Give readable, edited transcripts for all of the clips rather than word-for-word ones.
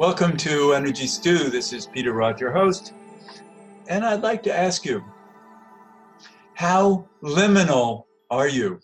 Welcome to Energy Stew. This is Peter Roth, your host. And I'd like to ask you, how liminal are you?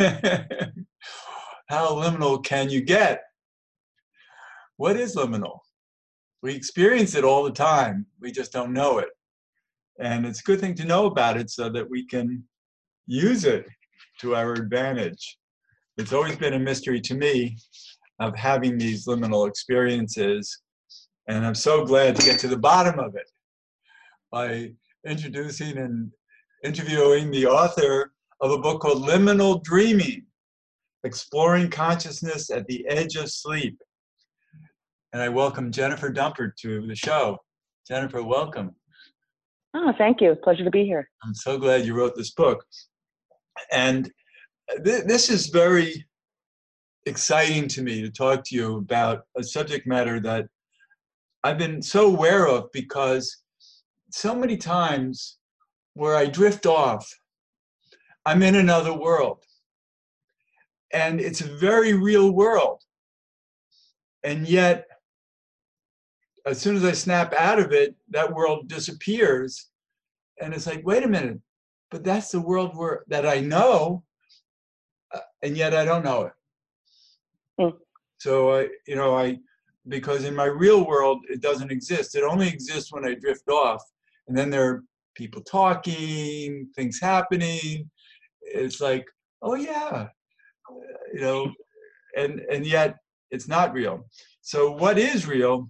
How liminal can you get? What is liminal? We experience it all the time. We just don't know it. And it's a good thing to know about it so that we can use it to our advantage. It's always been a mystery to me of having these liminal experiences. And I'm so glad to get to the bottom of it by introducing and interviewing the author of a book called Liminal Dreaming, Exploring Consciousness at the Edge of Sleep. And I welcome Jennifer Dumpert to the show. Jennifer, welcome. Oh, thank you. Pleasure to be here. I'm so glad you wrote this book. And this is very exciting to me to talk to you about a subject matter that I've been so aware of, because so many times where I drift off, I'm in another world. And it's a very real world. And yet, as soon as I snap out of it, that world disappears. And it's like, wait a minute, but that's the world that I know, and yet I don't know it. Mm. So, because in my real world, it doesn't exist. It only exists when I drift off. And then there are people talking, things happening. It's like, oh yeah, and yet it's not real. So what is real?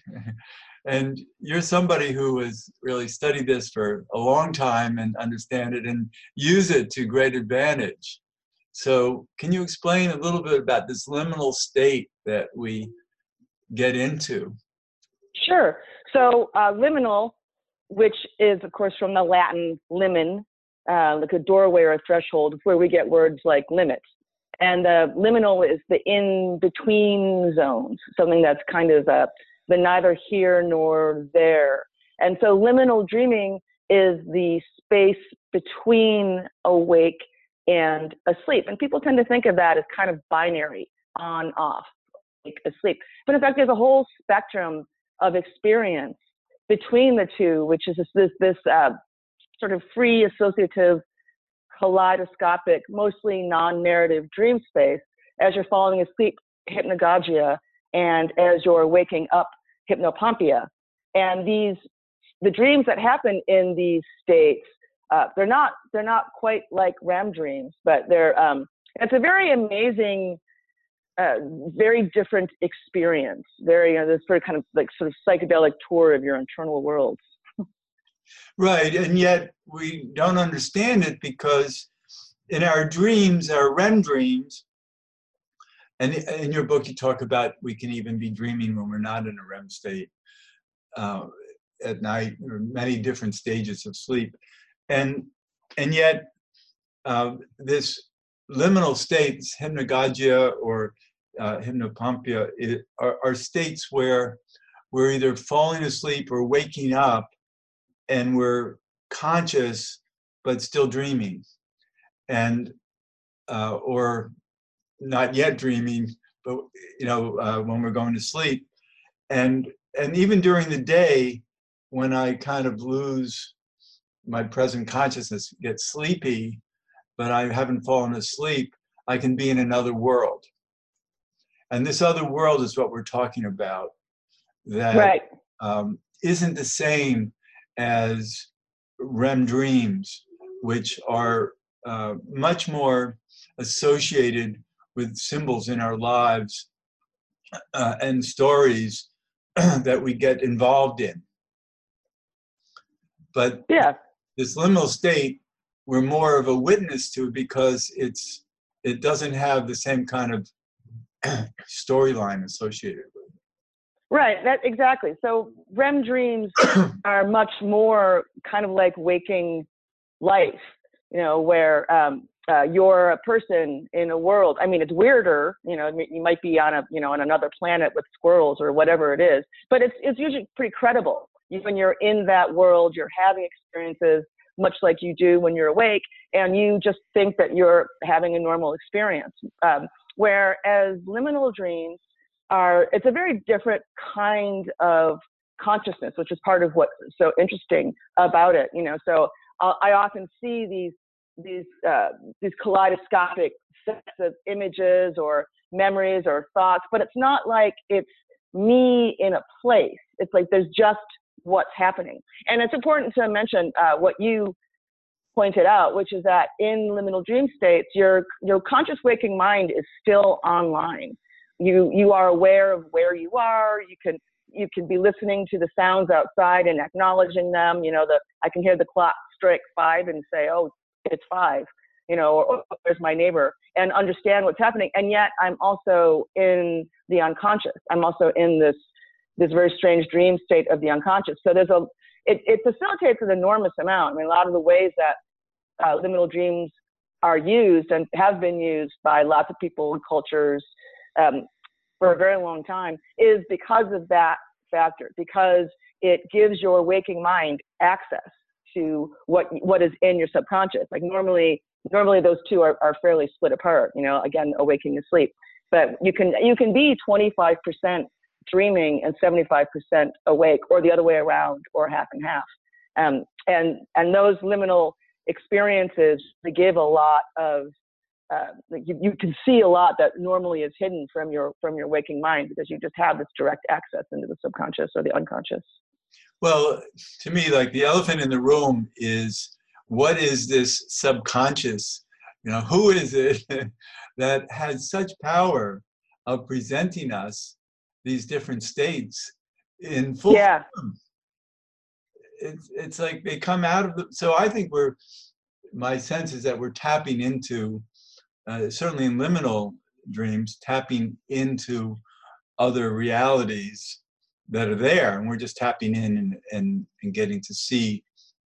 And you're somebody who has really studied this for a long time and understand it and use it to great advantage. So can you explain a little bit about this liminal state that we get into? Sure. So liminal, which is, of course, from the Latin limen, like a doorway or a threshold, where we get words like limit. And liminal is the in-between zones, something that's kind of the neither here nor there. And so liminal dreaming is the space between awake and asleep. And people tend to think of that as kind of binary, on, off, like asleep. But in fact, there's a whole spectrum of experience between the two, which is this sort of free, associative, kaleidoscopic, mostly non-narrative dream space as you're falling asleep, hypnagogia, and as you're waking up, hypnopompia. And the dreams that happen in these states, they're not quite like REM dreams, but it's a very amazing, very different experience. This sort of psychedelic tour of your internal worlds. Right, and yet we don't understand it, because in our dreams, our REM dreams, and in your book you talk about we can even be dreaming when we're not in a REM state at night, or many different stages of sleep. And yet this liminal states, hypnagogia or hypnopompia, are states where we're either falling asleep or waking up, and we're conscious but still dreaming, and or not yet dreaming, but when we're going to sleep. And even during the day, when I kind of lose my present consciousness, get sleepy, but I haven't fallen asleep, I can be in another world. And this other world is what we're talking about, that right. Isn't the same as REM dreams, which are much more associated with symbols in our lives and stories that we get involved in. But yeah, this liminal state, we're more of a witness to, because it doesn't have the same kind of storyline associated with it. Right, exactly. So REM dreams are much more kind of like waking life, where you're a person in a world. I mean, it's weirder, you might be on on another planet with squirrels or whatever it is, but it's usually pretty credible. When you're in that world, you're having experiences much like you do when you're awake, and you just think that you're having a normal experience. Whereas liminal dreams it's a very different kind of consciousness, which is part of what's so interesting about it. So I often see these kaleidoscopic sets of images or memories or thoughts, but it's not like it's me in a place. It's like there's just what's happening. And it's important to mention what you pointed out, which is that in liminal dream states, your conscious waking mind is still online. You are aware of where you are. You can be listening to the sounds outside and acknowledging them. I can hear the clock strike 5 and say, oh, it's 5, or there's my neighbor, and understand what's happening. And yet I'm also in the unconscious. I'm also in this very strange dream state of the unconscious. So it facilitates an enormous amount. I mean, a lot of the ways that liminal dreams are used and have been used by lots of people and cultures for a very long time is because of that factor, because it gives your waking mind access to what is in your subconscious. Like normally those two are fairly split apart, again, awaking and sleep. But you can be 25% dreaming and 75% awake, or the other way around, or half and half. And those liminal experiences, they give a lot of you can see a lot that normally is hidden from your waking mind, because you just have this direct access into the subconscious or the unconscious. Well, to me, like the elephant in the room is, what is this subconscious? Who is it that has such power of presenting us these different states in full form? It's like they come out of so I think my sense is that we're tapping into, certainly in liminal dreams, tapping into other realities that are there, and we're just tapping in and getting to see.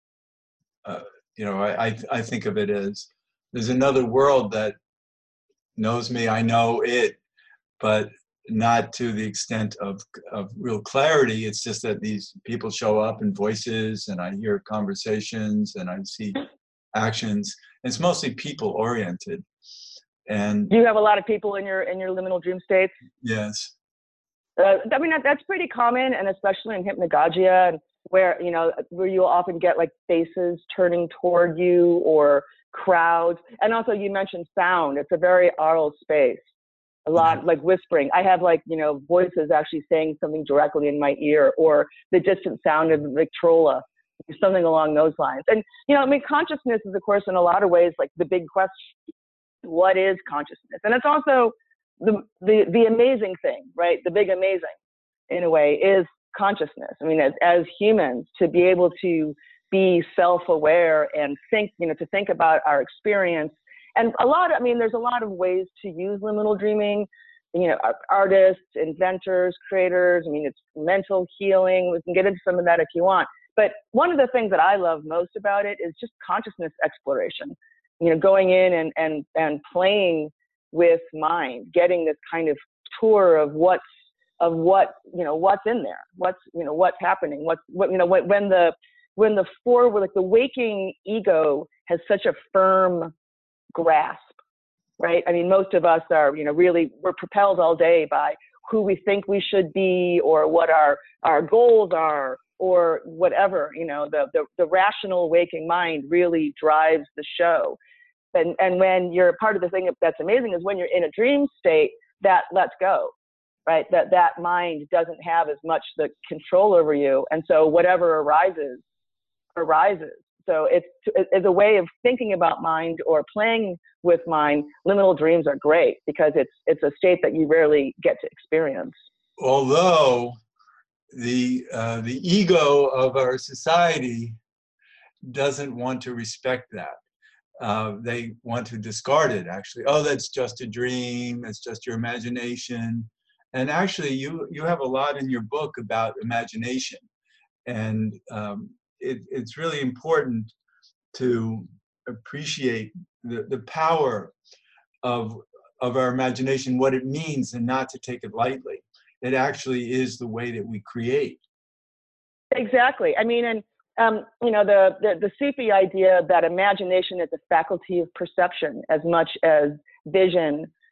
I think of it as there's another world that knows me, I know it, but not to the extent of real clarity. It's just that these people show up in voices, and I hear conversations, and I see actions. And it's mostly people oriented. And do you have a lot of people in your liminal dream states? Yes. I mean, that's pretty common, and especially in hypnagogia, where you'll often get like faces turning toward you, or crowds. And also you mentioned sound. It's a very aural space. A lot like whispering. I have voices actually saying something directly in my ear, or the distant sound of Victrola, something along those lines. And consciousness is, of course, in a lot of ways like the big question: what is consciousness? And it's also the amazing thing, right? The big amazing, in a way, is consciousness. I mean, as humans, to be able to be self-aware and think about our experience. And there's a lot of ways to use liminal dreaming. Artists, inventors, creators. I mean, it's mental healing. We can get into some of that if you want. But one of the things that I love most about it is just consciousness exploration. Going in and playing with mind, getting this kind of tour of what's in there, what's happening, when the waking ego has such a firm grasp, right? I mean, most of us are, really, we're propelled all day by who we think we should be, or what our goals are, or whatever. The rational waking mind really drives the show. And when you're part of the thing that's amazing is when you're in a dream state, that lets go, right? That mind doesn't have as much the control over you. And so whatever arises. So it's a way of thinking about mind or playing with mind. Liminal dreams are great because it's a state that you rarely get to experience. Although the ego of our society doesn't want to respect that. They want to discard it, actually. Oh, that's just a dream. It's just your imagination. And actually, you have a lot in your book about imagination. And it's really important to appreciate the power of our imagination, what it means, and not to take it lightly. It actually is the way that we create. Exactly. I mean, and the Sufi idea that imagination is a faculty of perception as much as vision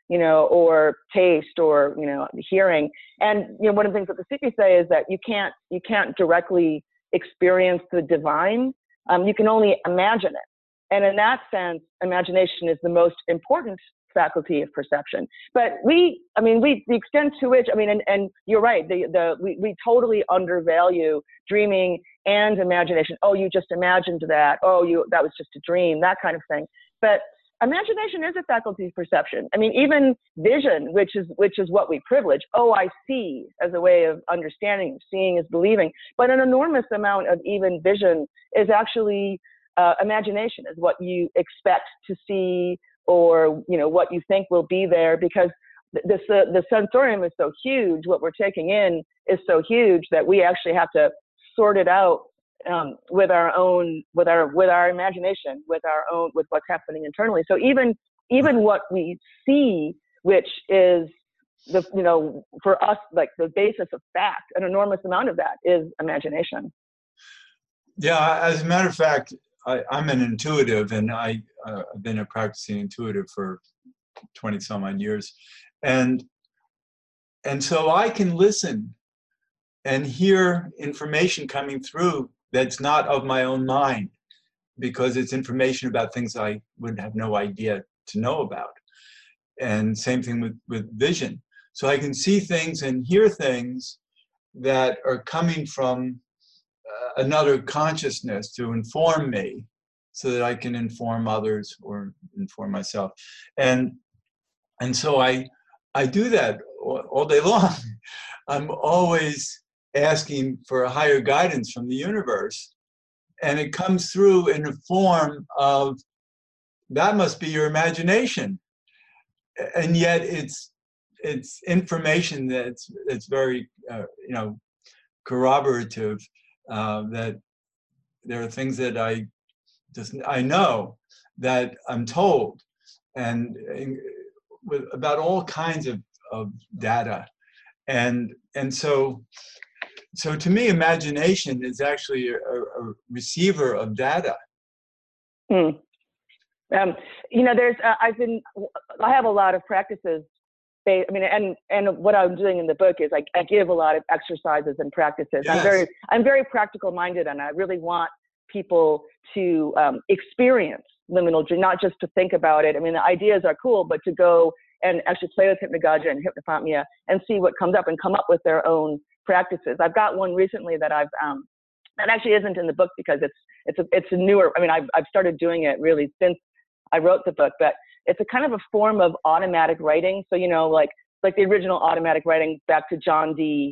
or taste, or, hearing. And, one of the things that the Sufis say is that you can't directly experience the divine. You can only imagine it. And in that sense, imagination is the most important faculty of perception. But the extent to which, and you're right, we totally undervalue dreaming and imagination. Oh, you just imagined that. Oh, that was just a dream, that kind of thing. But imagination is a faculty of perception. Even vision, which is what we privilege. Oh, I see, as a way of understanding. Seeing is believing. But an enormous amount of even vision is actually imagination, is what you expect to see, or what you think will be there, because the sensorium is so huge. What we're taking in is so huge that we actually have to sort it out with our imagination, with what's happening internally. So even what we see, which is for us, like the basis of fact, an enormous amount of that is imagination. Yeah, as a matter of fact, I'm an intuitive, and I've been a practicing intuitive for 20 some odd years. And so I can listen and hear information coming through that's not of my own mind, because it's information about things I would have no idea to know about. And same thing with vision. So I can see things and hear things that are coming from another consciousness to inform me, so that I can inform others or inform myself. And so I do that all day long. I'm always asking for a higher guidance from the universe, and it comes through in the form of, that must be your imagination. And yet it's information that's very corroborative, that there are things that I know, that I'm told, and about all kinds of data. And so to me, imagination is actually a receiver of data. I have a lot of practices. And what I'm doing in the book is I give a lot of exercises and practices. Yes. I'm very practical minded, and I really want people to experience liminal dream, not just to think about it. the ideas are cool, but to go and actually play with hypnagogia and hypnophobia and see what comes up, and come up with their own practices. I've got one recently that I've that actually isn't in the book, because it's a newer. I've started doing it really since I wrote the book, but it's a kind of a form of automatic writing. So like the original automatic writing back to John Dee,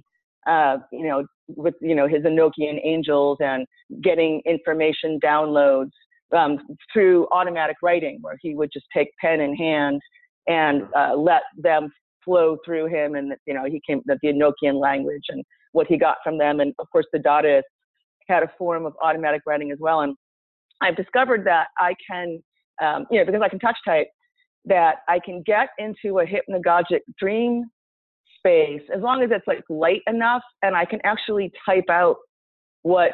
with his Enochian angels, and getting information downloads through automatic writing, where he would just take pen in hand and let them flow through him, and he came the Enochian language and what he got from them. And of course, the Dadaists had a form of automatic writing as well. And I've discovered that I can, because I can touch type, that I can get into a hypnagogic dream space as long as it's like light enough, and I can actually type out what's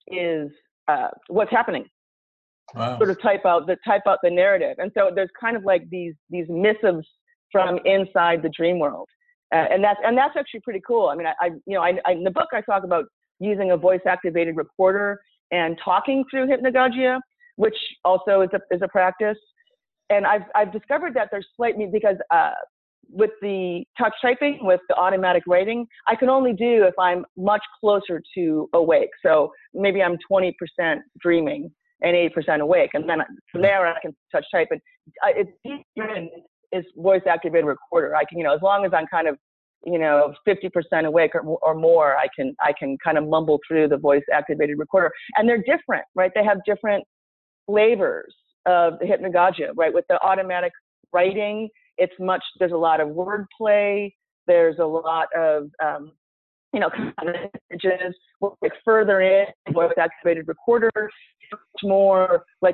happening. Wow. Sort of type out the narrative. And so there's kind of like these missives from inside the dream world, and that's actually pretty cool. In the book I talk about using a voice activated recorder and talking through hypnagogia, which also is a practice. And I've discovered that there's because with the touch typing, with the automatic writing, I can only do if I'm much closer to awake. So maybe I'm 20% dreaming and 80% awake, and then from there I can touch type. And it's voice activated recorder. I can, as long as I'm kind of 50% awake or more, I can kind of mumble through the voice activated recorder. And they're different, right? They have different flavors of the hypnagogia, right? With the automatic writing, there's a lot of wordplay. There's a lot of, images. Like further in, voice activated recorder, much more like,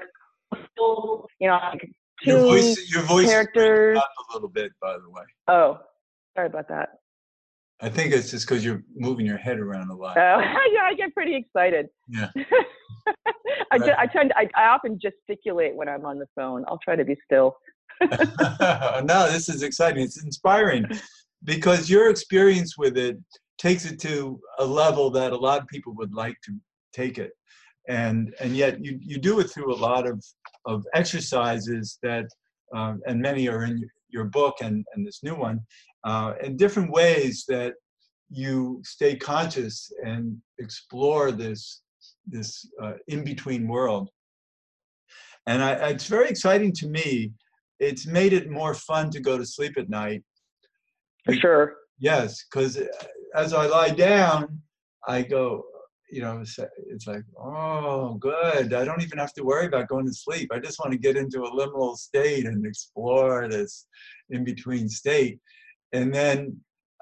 Your voice characters. is up a little bit, by the way. Oh, sorry about that. I think it's just because you're moving your head around a lot. Yeah, I get pretty excited. Yeah. I often gesticulate when I'm on the phone. I'll try to be still. No, this is exciting. It's inspiring because your experience with it takes it to a level that a lot of people would like to take it. And yet you do it through a lot of exercises that, and many are in your book and this new one, in different ways that you stay conscious and explore this in-between world. And it's very exciting to me. It's made it more fun to go to sleep at night. For sure. Yes, because as I lie down, I go, it's like, oh, good. I don't even have to worry about going to sleep. I just want to get into a liminal state and explore this in-between state. And then,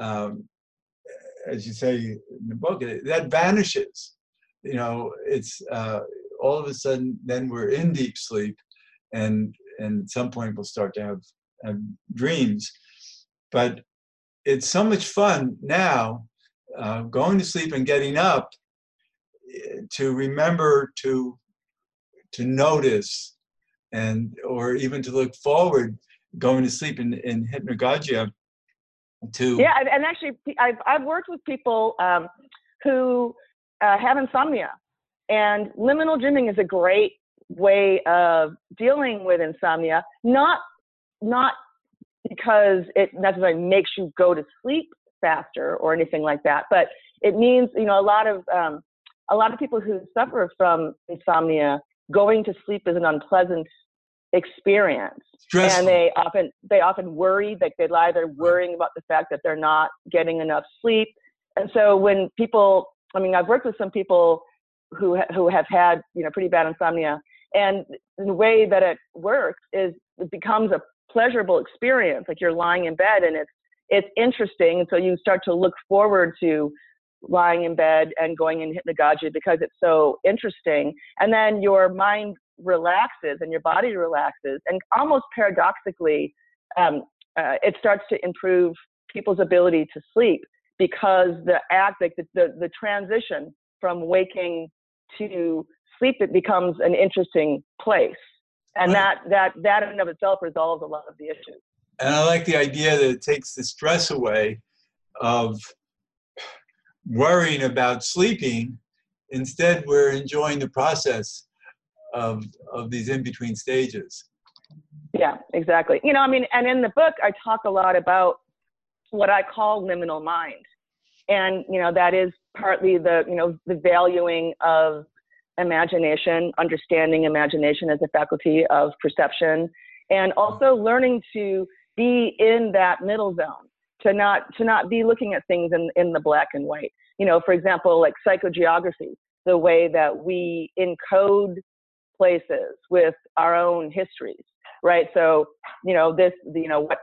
as you say in the book, that vanishes. It's all of a sudden, then we're in deep sleep, and at some point we'll start to have dreams. But it's so much fun now, going to sleep and getting up, to remember to notice, or even to look forward, going to sleep in hypnagogia. Yeah, and actually, I've worked with people who have insomnia, and liminal dreaming is a great way of dealing with insomnia. Not because it necessarily makes you go to sleep faster or anything like that, but it means, a lot of people who suffer from insomnia, going to sleep is an unpleasant experience. Stressful. And they often worry, like they lie there worrying about the fact that they're not getting enough sleep. And so when people, I've worked with some people who have had, pretty bad insomnia, and the way that it works is it becomes a pleasurable experience. Like you're lying in bed and it's interesting. And so you start to look forward to lying in bed and going in hypnagogia because it's so interesting. And then your mind relaxes and your body relaxes. And almost paradoxically, it starts to improve people's ability to sleep, because the act, like the transition from waking to sleep, it becomes an interesting place. And that in and of itself resolves a lot of the issues. And I like the idea that it takes the stress away of worrying about sleeping. Instead, we're enjoying the process of these in-between stages. Yeah, exactly. And in the book, I talk a lot about what I call liminal mind. And, that is partly the valuing of imagination, understanding imagination as a faculty of perception, and also learning to be in that middle zone, to not be looking at things in the black and white. For example, like psychogeography, the way that we encode places with our own histories, right? So, this is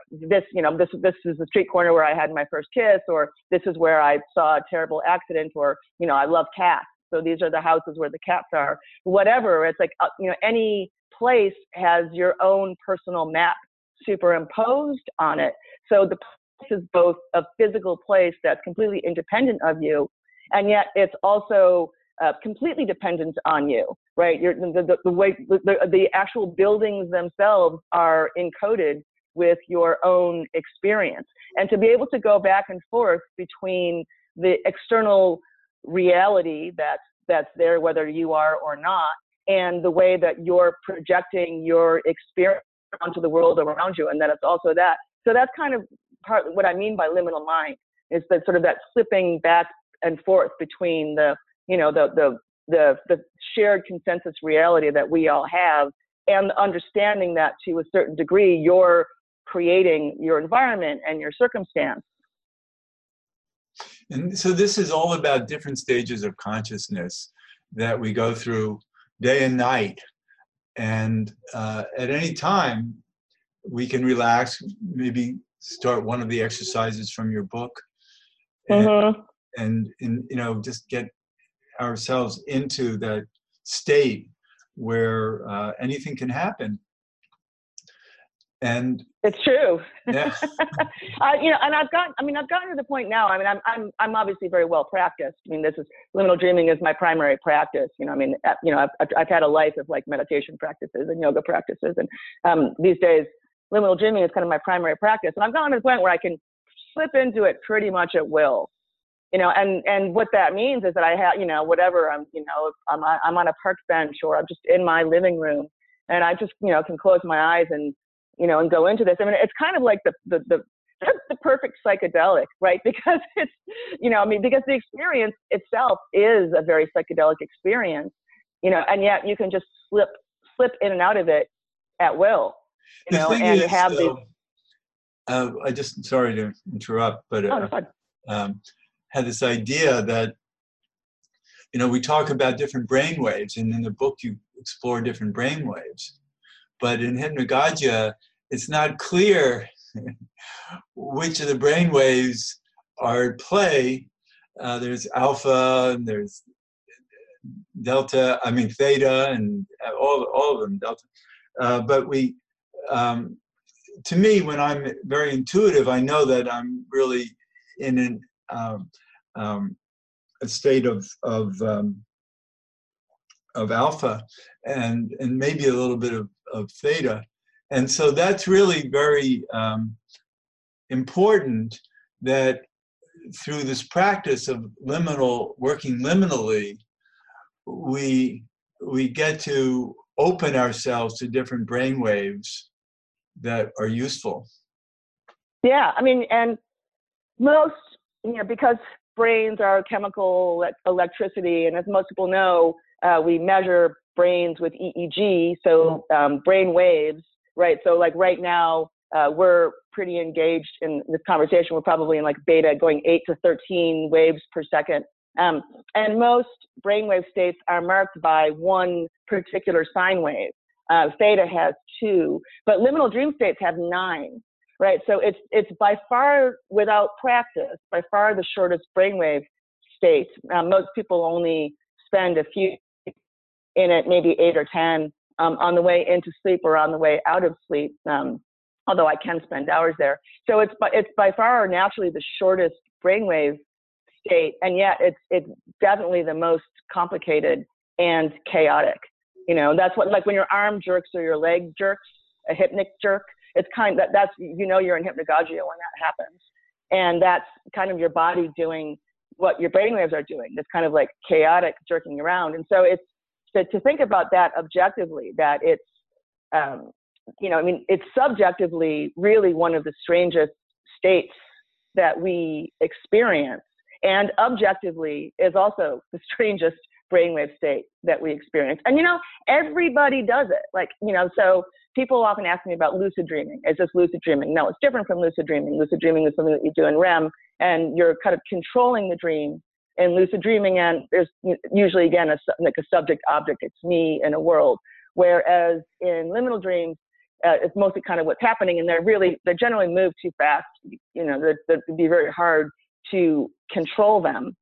the street corner where I had my first kiss, or this is where I saw a terrible accident, or, I love cats. So these are the houses where the cats are, whatever. It's like, any place has your own personal map superimposed on it. So the place is both a physical place that's completely independent of you, and yet it's also completely dependent on you, right? The way the actual buildings themselves are encoded with your own experience. And to be able to go back and forth between the external reality that's there, whether you are or not, and the way that you're projecting your experience onto the world around you, and that it's also that. So that's kind of part what I mean by liminal mind, is that sort of that slipping back and forth between the shared consensus reality that we all have, and understanding that to a certain degree you're creating your environment and your circumstance. And so this is all about different stages of consciousness that we go through day and night. And at any time, we can relax, maybe start one of the exercises from your book, and just get ourselves into that state where anything can happen. And it's true. Yeah. And I've gotten to the point now. I'm obviously very well practiced. Liminal dreaming is my primary practice. I've had a life of like meditation practices and yoga practices, and these days liminal dreaming is kind of my primary practice. And I've gotten to the point where I can slip into it pretty much at will. And what that means is that I have, whatever I'm on a park bench, or I'm just in my living room, and I just, can close my eyes and, and go into this. I mean, it's kind of like the perfect psychedelic, right? Because it's, because the experience itself is a very psychedelic experience, and yet you can just slip in and out of it at will, and have these. I just, sorry to interrupt, but had this idea that, we talk about different brain waves, and in the book you explore different brain waves. But in hypnagogia, it's not clear which of the brain waves are at play. There's alpha, and there's theta, and all of them, delta. But to me, when I'm very intuitive, I know that I'm really in a state of alpha, and maybe a little bit of theta. And so that's really very important, that through this practice of working liminally, we get to open ourselves to different brain waves that are useful. Yeah, I mean, and most, because brains are chemical electricity, and as most people know, we measure brains with EEG, so brain waves, right? So like right now, we're pretty engaged in this conversation. We're probably in like beta, going 8 to 13 waves per second. And most brainwave states are marked by one particular sine wave. Theta has 2, but liminal dream states have 9, right? So it's by far, without practice, by far the shortest brainwave state. Most people only spend a few in it, maybe 8 or 10 on the way into sleep or on the way out of sleep. Although I can spend hours there. So it's by far naturally the shortest brainwave state, and yet it's definitely the most complicated and chaotic. That's what, like when your arm jerks or your leg jerks, a hypnic jerk, it's that's you're in hypnagogia when that happens, and that's kind of your body doing what your brainwaves are doing. It's kind of like chaotic jerking around, and so it's to think about that objectively, that it's it's subjectively really one of the strangest states that we experience, and objectively is also the strangest brainwave state that we experience. And everybody does it. Like, so people often ask me about lucid dreaming. Is this lucid dreaming? No, it's different from lucid dreaming. Lucid dreaming is something that you do in REM, and you're kind of controlling the dream. In lucid dreaming, and there's usually, again, a subject object. It's me in a world. Whereas in liminal dreams, it's mostly kind of what's happening, and they generally move too fast. It'd be very hard to control them.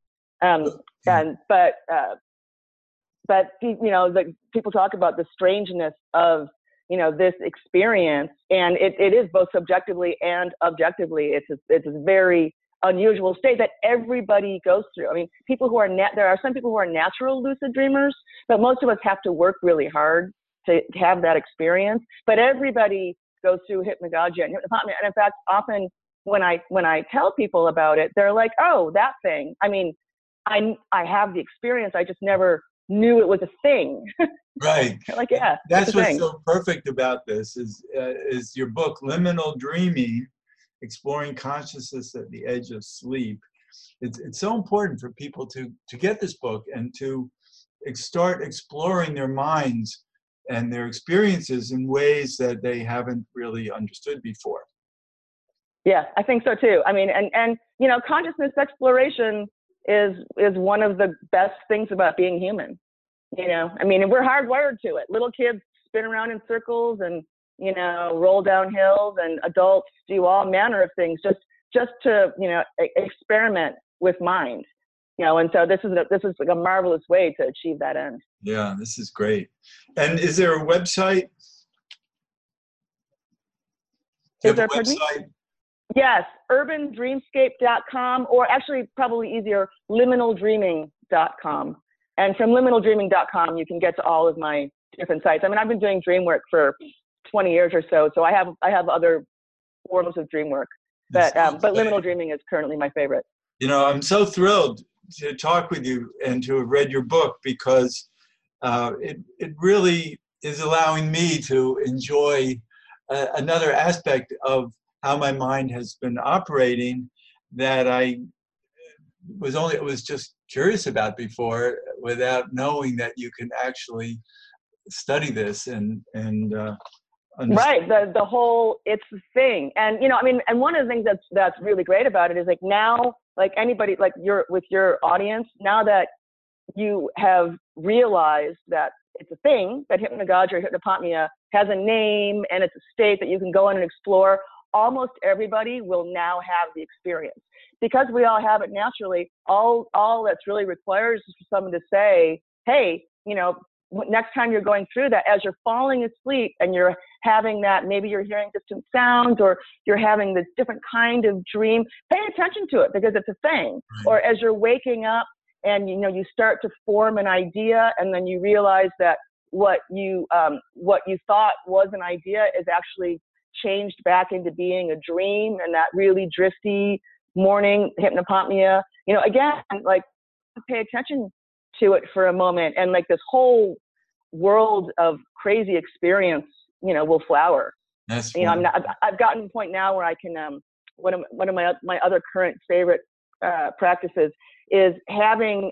But people talk about the strangeness of this experience, and it is both subjectively and objectively. It's a very unusual state that everybody goes through. I mean, there are some people who are natural lucid dreamers, but most of us have to work really hard to have that experience. But everybody goes through hypnagogia and hypnotherapy. And in fact, often when I tell people about it, they're like, "Oh, that thing. I mean, I have the experience. I just never knew it was a thing." Right. Like, yeah. That's what's so perfect about this is your book, Liminal Dreaming: Exploring Consciousness at the Edge of Sleep. It's so important for people to get this book and to start exploring their minds and their experiences in ways that they haven't really understood before. Yeah, I think so too. I mean, and consciousness exploration is one of the best things about being human. I mean, and we're hardwired to it. Little kids spin around in circles and roll down hills, and adults do all manner of things just to experiment with mind. And so this is like a marvelous way to achieve that end. Yeah, this is great. And is there a website? Is there a website? Yes, urbandreamscape.com, or actually probably easier, liminaldreaming.com. And from liminaldreaming.com, you can get to all of my different sites. I mean, I've been doing dream work for 20 years or so. So I have other forms of dream work, but liminal dreaming is currently my favorite. You know, I'm so thrilled to talk with you and to have read your book, because it really is allowing me to enjoy another aspect of how my mind has been operating that I was just curious about before, without knowing that you can actually study this and right, the whole, it's the thing. And I mean, and one of the things that's really great about it is, like, now, like, anybody, like, with your audience, now that you have realized that it's a thing, that hypnagogia or hypnopomnia has a name and it's a state that you can go in and explore, almost everybody will now have the experience. Because we all have it naturally, all that's really required is for someone to say, hey, next time you're going through that, as you're falling asleep and you're having that, maybe you're hearing distant sounds or you're having this different kind of dream, pay attention to it, because it's a thing. Or as you're waking up and you start to form an idea, and then you realize that what you thought was an idea is actually changed back into being a dream, and that really drifty morning hypnopomnia, again, like, pay attention to it for a moment, and like this whole world of crazy experience, will flower. That's I've gotten to the point now where I can, one of my other current favorite practices is having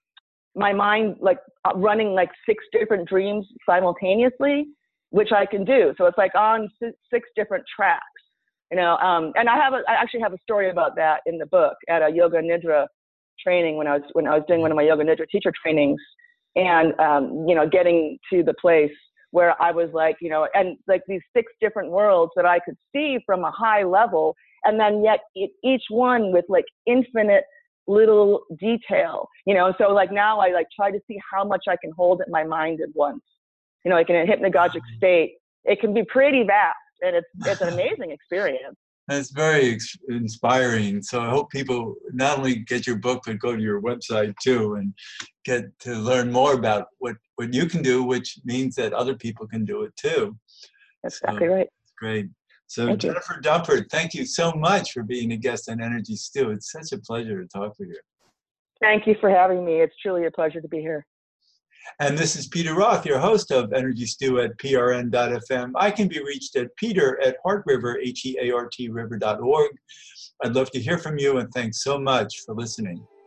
my mind like running like 6 different dreams simultaneously, which I can do. So it's like on 6 different tracks, and I actually have a story about that in the book, at a yoga nidra training when I was doing one of my yoga nidra teacher trainings, and getting to the place where I was like, and like these 6 different worlds that I could see from a high level, and then yet each one with like infinite little detail, so like now I like try to see how much I can hold in my mind at once. Like in a hypnagogic state, it can be pretty vast, and it's an amazing experience. That's very inspiring. So I hope people not only get your book, but go to your website too, and get to learn more about what you can do, which means that other people can do it too. That's exactly right. Great. So Thank Jennifer Dumpert, thank you so much for being a guest on Energy Stew. It's such a pleasure to talk with you. Thank you for having me. It's truly a pleasure to be here. And this is Peter Roth, your host of Energy Stew at prn.fm. I can be reached at peter@heartriver, HEART river.org. I'd love to hear from you, and thanks so much for listening.